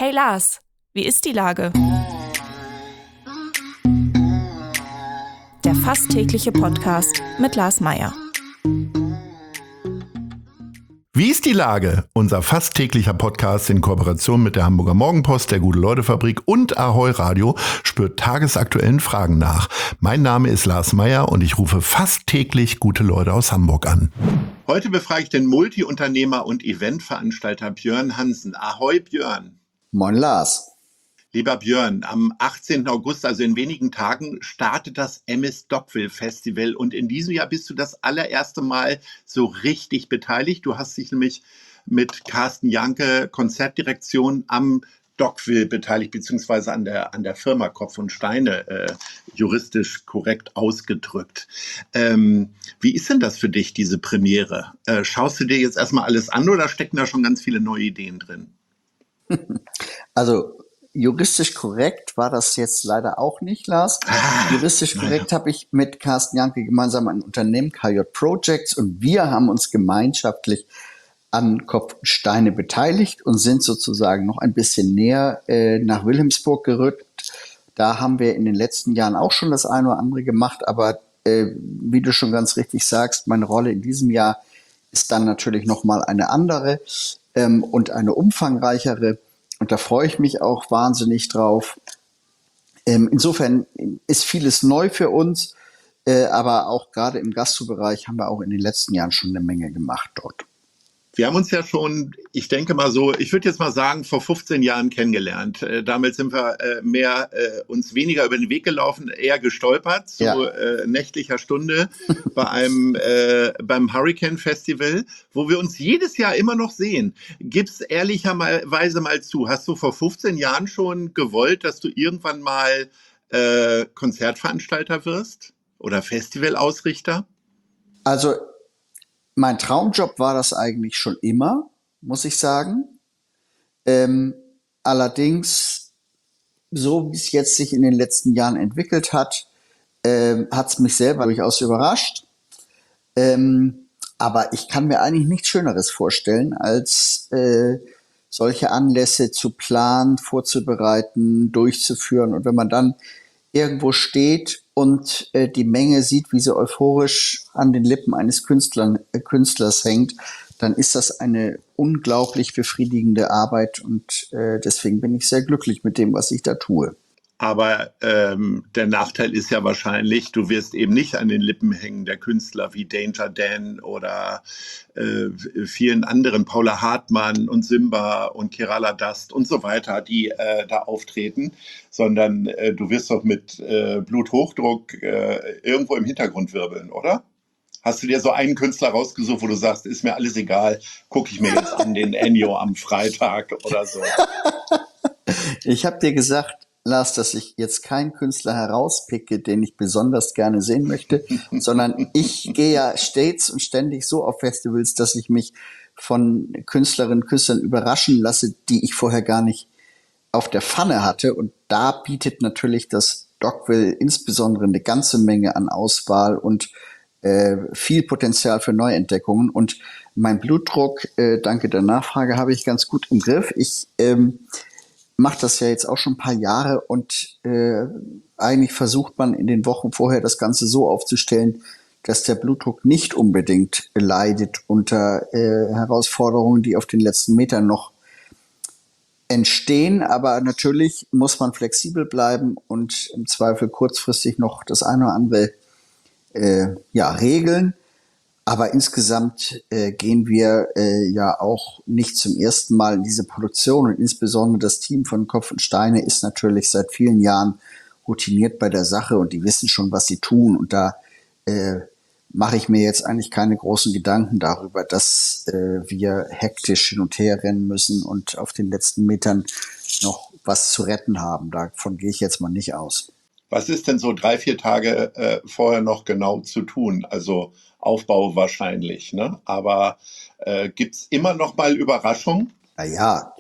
Hey Lars, wie ist die Lage? Der fast tägliche Podcast mit Lars Meyer. Wie ist die Lage? Unser fast täglicher Podcast in Kooperation mit der Hamburger Morgenpost, der Gute-Leute-Fabrik und Ahoi Radio spürt tagesaktuellen Fragen nach. Mein Name ist Lars Meyer und ich rufe fast täglich gute Leute aus Hamburg an. Heute befrage ich den Multiunternehmer und Eventveranstalter Björn Hansen. Ahoi Björn. Moin Lars. Lieber Björn, am 18. August, also in wenigen Tagen, startet das MS Dockville Festival und in diesem Jahr bist du das allererste Mal so richtig beteiligt. Du hast dich nämlich mit Carsten Janke, Konzertdirektion am Dockville beteiligt, beziehungsweise an der Firma Kopf und Steine, juristisch korrekt ausgedrückt. Wie ist denn das für dich, diese Premiere? Schaust du dir jetzt erstmal alles an oder stecken da schon ganz viele neue Ideen drin? Also juristisch korrekt war das jetzt leider auch nicht, Lars. Juristisch korrekt habe ich mit Carsten Janke gemeinsam ein Unternehmen, KJ Projects, und wir haben uns gemeinschaftlich an Kopf und Steine beteiligt und sind sozusagen noch ein bisschen näher nach Wilhelmsburg gerückt. Da haben wir in den letzten Jahren auch schon das eine oder andere gemacht, aber wie du schon ganz richtig sagst, meine Rolle in diesem Jahr ist dann natürlich nochmal eine andere und eine umfangreichere. Und da freue ich mich auch wahnsinnig drauf. Insofern ist vieles neu für uns, aber auch gerade im Gastrobereich haben wir auch in den letzten Jahren schon eine Menge gemacht dort. Wir haben uns ja schon, ich denke mal so, ich würde jetzt mal sagen, vor 15 Jahren kennengelernt. Damals sind wir uns weniger über den Weg gelaufen, eher gestolpert zu nächtlicher Stunde beim Hurricane Festival, wo wir uns jedes Jahr immer noch sehen. Gib's ehrlicherweise mal zu, hast du vor 15 Jahren schon gewollt, dass du irgendwann mal Konzertveranstalter wirst oder Festivalausrichter? Also mein Traumjob war das eigentlich schon immer, muss ich sagen. Allerdings, so wie es jetzt sich in den letzten Jahren entwickelt hat, hat es mich selber durchaus überrascht. Aber ich kann mir eigentlich nichts Schöneres vorstellen, als solche Anlässe zu planen, vorzubereiten, durchzuführen. Und wenn man dann irgendwo steht und die Menge sieht, wie sie euphorisch an den Lippen eines Künstlers hängt, dann ist das eine unglaublich befriedigende Arbeit und deswegen bin ich sehr glücklich mit dem, was ich da tue. Aber der Nachteil ist ja wahrscheinlich, du wirst eben nicht an den Lippen hängen der Künstler wie Danger Dan oder vielen anderen, Paula Hartmann und Simba und Kerala Dust und so weiter, die da auftreten, sondern du wirst doch mit Bluthochdruck irgendwo im Hintergrund wirbeln, oder? Hast du dir so einen Künstler rausgesucht, wo du sagst, ist mir alles egal, gucke ich mir jetzt an, den Ennio am Freitag oder so? Ich habe dir gesagt, Lars, dass ich jetzt keinen Künstler herauspicke, den ich besonders gerne sehen möchte, sondern ich gehe ja stets und ständig so auf Festivals, dass ich mich von Künstlerinnen und Künstlern überraschen lasse, die ich vorher gar nicht auf der Pfanne hatte. Und da bietet natürlich das Dockville insbesondere eine ganze Menge an Auswahl und viel Potenzial für Neuentdeckungen. Und mein Blutdruck, danke der Nachfrage, habe ich ganz gut im Griff. Ich mache das ja jetzt auch schon ein paar Jahre und eigentlich versucht man in den Wochen vorher das Ganze so aufzustellen, dass der Blutdruck nicht unbedingt leidet unter Herausforderungen, die auf den letzten Metern noch entstehen. Aber natürlich muss man flexibel bleiben und im Zweifel kurzfristig noch das eine oder andere regeln. Aber insgesamt gehen wir ja auch nicht zum ersten Mal in diese Produktion und insbesondere das Team von Kopf und Steine ist natürlich seit vielen Jahren routiniert bei der Sache und die wissen schon, was sie tun. Und da mache ich mir jetzt eigentlich keine großen Gedanken darüber, dass wir hektisch hin und her rennen müssen und auf den letzten Metern noch was zu retten haben. Davon gehe ich jetzt mal nicht aus. Was ist denn so 3-4 Tage vorher noch genau zu tun? Also Aufbau wahrscheinlich, ne? Aber gibt's immer noch mal Überraschungen? Naja,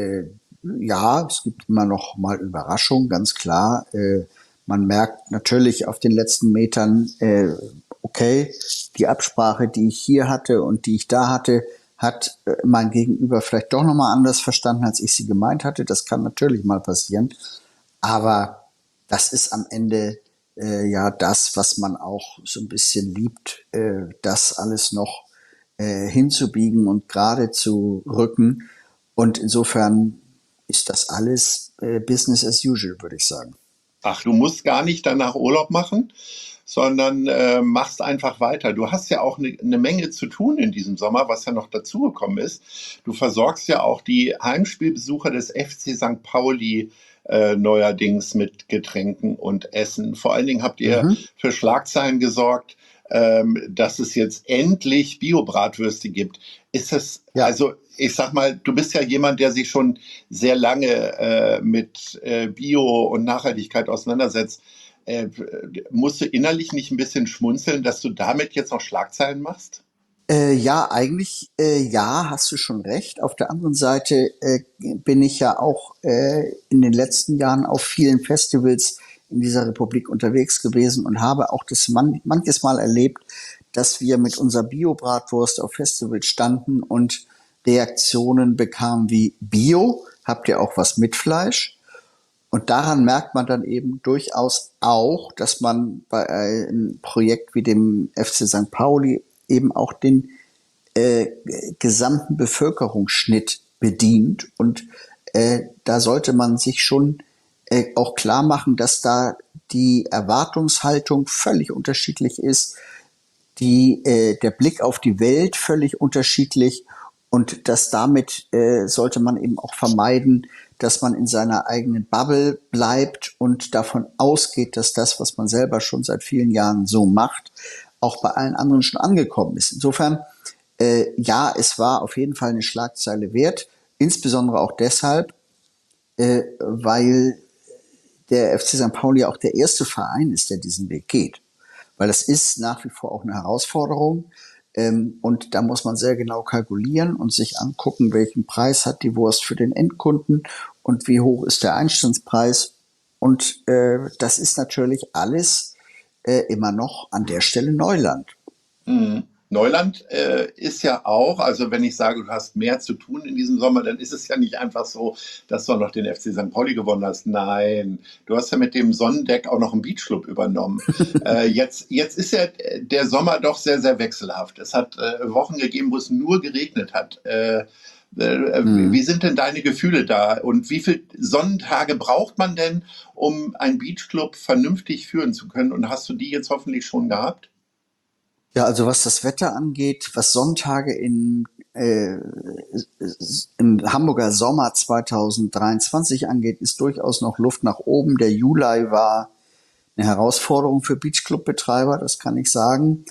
ja, es gibt immer noch mal Überraschungen, ganz klar. Man merkt natürlich auf den letzten Metern, okay, die Absprache, die ich hier hatte und die ich da hatte, hat mein Gegenüber vielleicht doch nochmal anders verstanden, als ich sie gemeint hatte. Das kann natürlich mal passieren. Aber das ist am Ende ja das, was man auch so ein bisschen liebt, das alles noch hinzubiegen und gerade zu rücken. Und insofern ist das alles Business as usual, würde ich sagen. Ach, du musst gar nicht danach Urlaub machen, sondern machst einfach weiter. Du hast ja auch eine Menge zu tun in diesem Sommer, was ja noch dazugekommen ist. Du versorgst ja auch die Heimspielbesucher des FC St. Pauli neuerdings mit Getränken und Essen. Vor allen Dingen habt ihr für Schlagzeilen gesorgt, dass es jetzt endlich Bio-Bratwürste gibt. Ist es, Ja. also ich sag mal, du bist ja jemand, der sich schon sehr lange mit Bio und Nachhaltigkeit auseinandersetzt. Musst du innerlich nicht ein bisschen schmunzeln, dass du damit jetzt noch Schlagzeilen machst? Ja, eigentlich ja, hast du schon recht. Auf der anderen Seite bin ich ja auch in den letzten Jahren auf vielen Festivals in dieser Republik unterwegs gewesen und habe auch das manches Mal erlebt, dass wir mit unserer Bio-Bratwurst auf Festivals standen und Reaktionen bekamen wie Bio, habt ihr auch was mit Fleisch? Und daran merkt man dann eben durchaus auch, dass man bei einem Projekt wie dem FC St. Pauli eben auch den gesamten Bevölkerungsschnitt bedient. Und da sollte man sich schon auch klar machen, dass da die Erwartungshaltung völlig unterschiedlich ist, der Blick auf die Welt völlig unterschiedlich und dass damit sollte man eben auch vermeiden, dass man in seiner eigenen Bubble bleibt und davon ausgeht, dass das, was man selber schon seit vielen Jahren so macht, auch bei allen anderen schon angekommen ist. Insofern, ja, es war auf jeden Fall eine Schlagzeile wert, insbesondere auch deshalb, weil der FC St. Pauli auch der erste Verein ist, der diesen Weg geht. Weil das ist nach wie vor auch eine Herausforderung. Und da muss man sehr genau kalkulieren und sich angucken, welchen Preis hat die Wurst für den Endkunden und wie hoch ist der Einstandspreis. Und das ist natürlich alles immer noch an der Stelle Neuland. Neuland ist ja auch, also wenn ich sage, du hast mehr zu tun in diesem Sommer, dann ist es ja nicht einfach so, dass du noch den FC St. Pauli gewonnen hast. Nein, du hast ja mit dem Sonnendeck auch noch einen Beachclub übernommen. Jetzt ist ja der Sommer doch sehr, sehr wechselhaft. Es hat Wochen gegeben, wo es nur geregnet hat. Wie sind denn deine Gefühle da? Und wie viele Sonnentage braucht man denn, um einen Beachclub vernünftig führen zu können? Und hast du die jetzt hoffentlich schon gehabt? Ja, also was das Wetter angeht, was Sonntage im Hamburger Sommer 2023 angeht, ist durchaus noch Luft nach oben. Der Juli war eine Herausforderung für Beachclub-Betreiber, das kann ich sagen.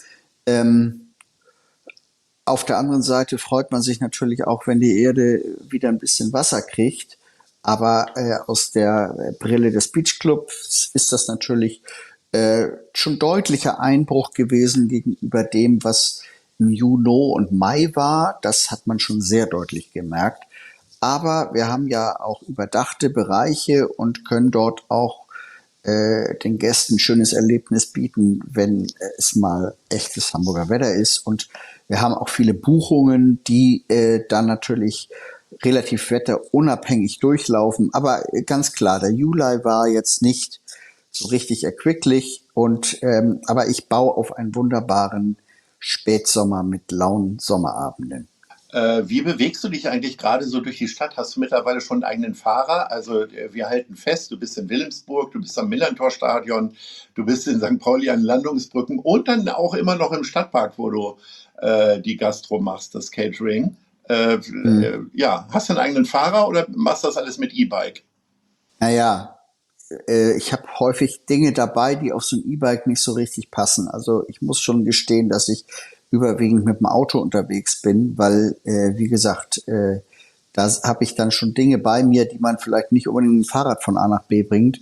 Auf der anderen Seite freut man sich natürlich auch, wenn die Erde wieder ein bisschen Wasser kriegt. Aber aus der Brille des Beachclubs ist das natürlich schon deutlicher Einbruch gewesen gegenüber dem, was im Juni und Mai war. Das hat man schon sehr deutlich gemerkt. Aber wir haben ja auch überdachte Bereiche und können dort auch den Gästen ein schönes Erlebnis bieten, wenn es mal echtes Hamburger Wetter ist. Und wir haben auch viele Buchungen, die dann natürlich relativ wetterunabhängig durchlaufen. Aber ganz klar, der Juli war jetzt nicht so richtig erquicklich aber ich baue auf einen wunderbaren Spätsommer mit lauen Sommerabenden. Wie bewegst du dich eigentlich gerade so durch die Stadt? Hast du mittlerweile schon einen eigenen Fahrer? Also wir halten fest, du bist in Wilhelmsburg, du bist am Millerntor-Stadion, du bist in St. Pauli an Landungsbrücken und dann auch immer noch im Stadtpark, wo du die Gastro machst, das Catering. Ja, hast du einen eigenen Fahrer oder machst du das alles mit E-Bike? Naja, ich habe häufig Dinge dabei, die auf so ein E-Bike nicht so richtig passen. Also ich muss schon gestehen, dass ich überwiegend mit dem Auto unterwegs bin, weil, wie gesagt, da habe ich dann schon Dinge bei mir, die man vielleicht nicht unbedingt mit dem Fahrrad von A nach B bringt.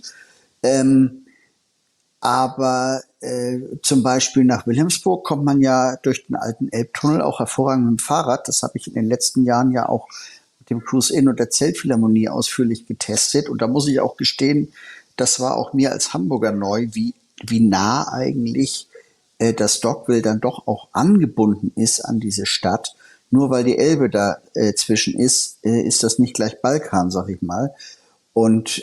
Aber zum Beispiel nach Wilhelmsburg kommt man ja durch den alten Elbtunnel auch hervorragend mit dem Fahrrad. Das habe ich in den letzten Jahren ja auch mit dem Cruise Inn und der Zeltphilharmonie ausführlich getestet. Und da muss ich auch gestehen, das war auch mir als Hamburger neu, wie nah eigentlich das Dockville dann doch auch angebunden ist an diese Stadt. nur weil die Elbe da zwischen ist, ist das nicht gleich Balkan, sag ich mal. Und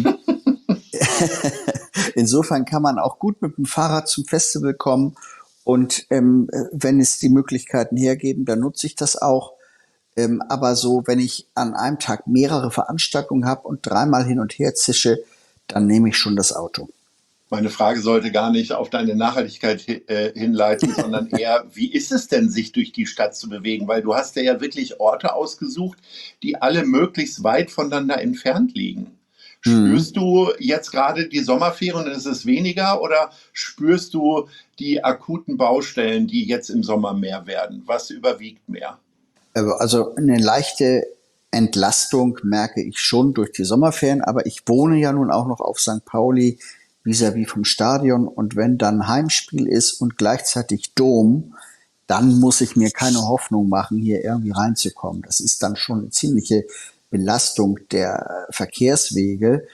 insofern kann man auch gut mit dem Fahrrad zum Festival kommen. Und wenn es die Möglichkeiten hergeben, dann nutze ich das auch. Aber so, wenn ich an einem Tag mehrere Veranstaltungen habe und 3-mal hin und her zische, dann nehme ich schon das Auto. Meine Frage sollte gar nicht auf deine Nachhaltigkeit hinleiten, sondern eher, wie ist es denn, sich durch die Stadt zu bewegen? Weil du hast ja wirklich Orte ausgesucht, die alle möglichst weit voneinander entfernt liegen. Spürst du jetzt gerade die Sommerferien und ist es weniger, oder spürst du die akuten Baustellen, die jetzt im Sommer mehr werden? Was überwiegt mehr? Also eine leichte Entlastung merke ich schon durch die Sommerferien, aber ich wohne ja nun auch noch auf St. Pauli, vis-à-vis vom Stadion, und wenn dann Heimspiel ist und gleichzeitig Dom, dann muss ich mir keine Hoffnung machen, hier irgendwie reinzukommen. Das ist dann schon eine ziemliche Belastung der Verkehrswege.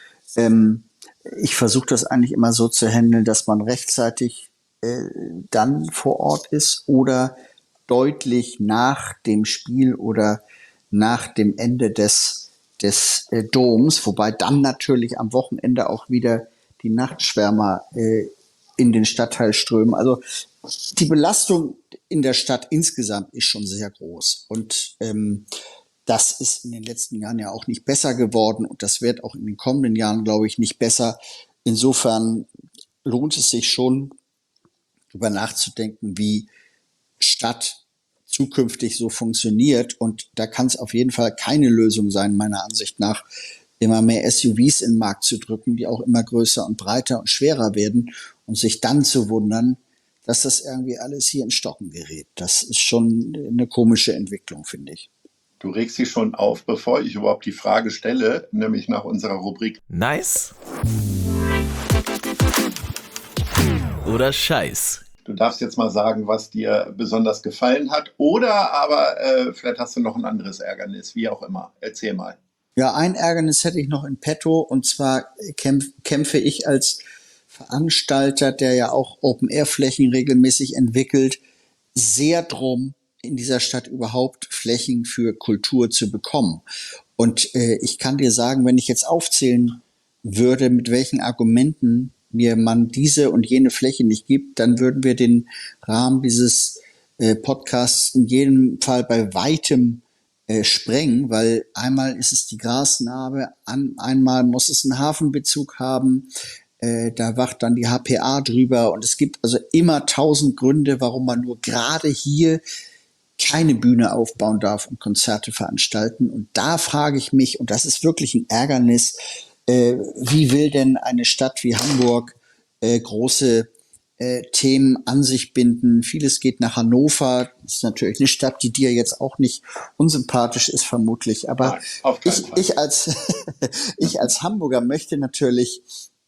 Ich versuche das eigentlich immer so zu handeln, dass man rechtzeitig dann vor Ort ist oder deutlich nach dem Spiel oder nach dem Ende des Doms, wobei dann natürlich am Wochenende auch wieder die Nachtschwärmer in den Stadtteil strömen. Also die Belastung in der Stadt insgesamt ist schon sehr groß. Und das ist in den letzten Jahren ja auch nicht besser geworden. Und das wird auch in den kommenden Jahren, glaube ich, nicht besser. Insofern lohnt es sich schon, darüber nachzudenken, wie Stadt zukünftig so funktioniert. Und da kann es auf jeden Fall keine Lösung sein, meiner Ansicht nach, immer mehr SUVs in den Markt zu drücken, die auch immer größer und breiter und schwerer werden, und sich dann zu wundern, dass das irgendwie alles hier in Stocken gerät. Das ist schon eine komische Entwicklung, finde ich. Du regst dich schon auf, bevor ich überhaupt die Frage stelle, nämlich nach unserer Rubrik Nice oder Scheiß. Du darfst jetzt mal sagen, was dir besonders gefallen hat, oder aber vielleicht hast du noch ein anderes Ärgernis, wie auch immer. Erzähl mal. Ja, ein Ärgernis hätte ich noch in petto, und zwar kämpfe ich als Veranstalter, der ja auch Open-Air-Flächen regelmäßig entwickelt, sehr drum, in dieser Stadt überhaupt Flächen für Kultur zu bekommen. Und ich kann dir sagen, wenn ich jetzt aufzählen würde, mit welchen Argumenten mir man diese und jene Fläche nicht gibt, dann würden wir den Rahmen dieses Podcasts in jedem Fall bei weitem sprengen, weil einmal ist es die Grasnarbe, einmal muss es einen Hafenbezug haben, da wacht dann die HPA drüber, und es gibt also immer 1000 Gründe, warum man nur gerade hier keine Bühne aufbauen darf und Konzerte veranstalten. Und da frage ich mich, und das ist wirklich ein Ärgernis, wie will denn eine Stadt wie Hamburg große Themen an sich binden? Vieles geht nach Hannover. Das ist natürlich eine Stadt, die dir jetzt auch nicht unsympathisch ist, vermutlich. Aber nein, ich als Hamburger möchte natürlich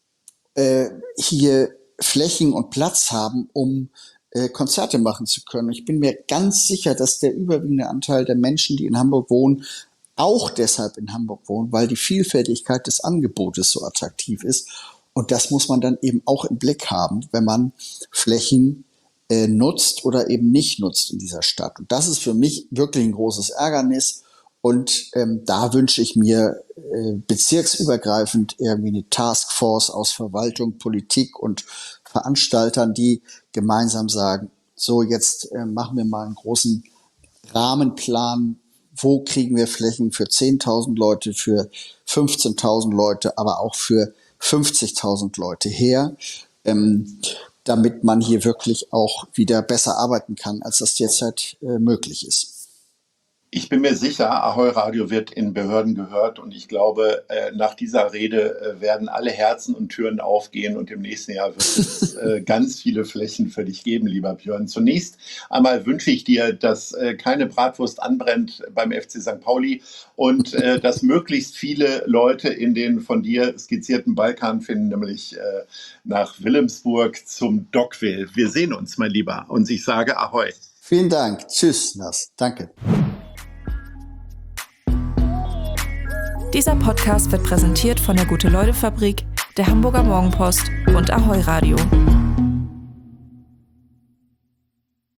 hier Flächen und Platz haben, um Konzerte machen zu können. Ich bin mir ganz sicher, dass der überwiegende Anteil der Menschen, die in Hamburg wohnen, auch deshalb in Hamburg wohnen, weil die Vielfältigkeit des Angebotes so attraktiv ist. Und das muss man dann eben auch im Blick haben, wenn man Flächen nutzt oder eben nicht nutzt in dieser Stadt. Und das ist für mich wirklich ein großes Ärgernis. Und da wünsche ich mir bezirksübergreifend irgendwie eine Taskforce aus Verwaltung, Politik und Veranstaltern, die gemeinsam sagen, so jetzt machen wir mal einen großen Rahmenplan. Wo kriegen wir Flächen für 10.000 Leute, für 15.000 Leute, aber auch für 50.000 Leute her, damit man hier wirklich auch wieder besser arbeiten kann, als das derzeit möglich ist. Ich bin mir sicher, Ahoi Radio wird in Behörden gehört, und ich glaube, nach dieser Rede werden alle Herzen und Türen aufgehen, und im nächsten Jahr wird es ganz viele Flächen für dich geben, lieber Björn. Zunächst einmal wünsche ich dir, dass keine Bratwurst anbrennt beim FC St. Pauli und dass möglichst viele Leute in den von dir skizzierten Balkan finden, nämlich nach Wilhelmsburg zum Dockville. Wir sehen uns, mein Lieber, und ich sage Ahoi. Vielen Dank. Tschüss, Nas. Danke. Dieser Podcast wird präsentiert von der Gute-Leute-Fabrik, der Hamburger Morgenpost und Ahoi Radio.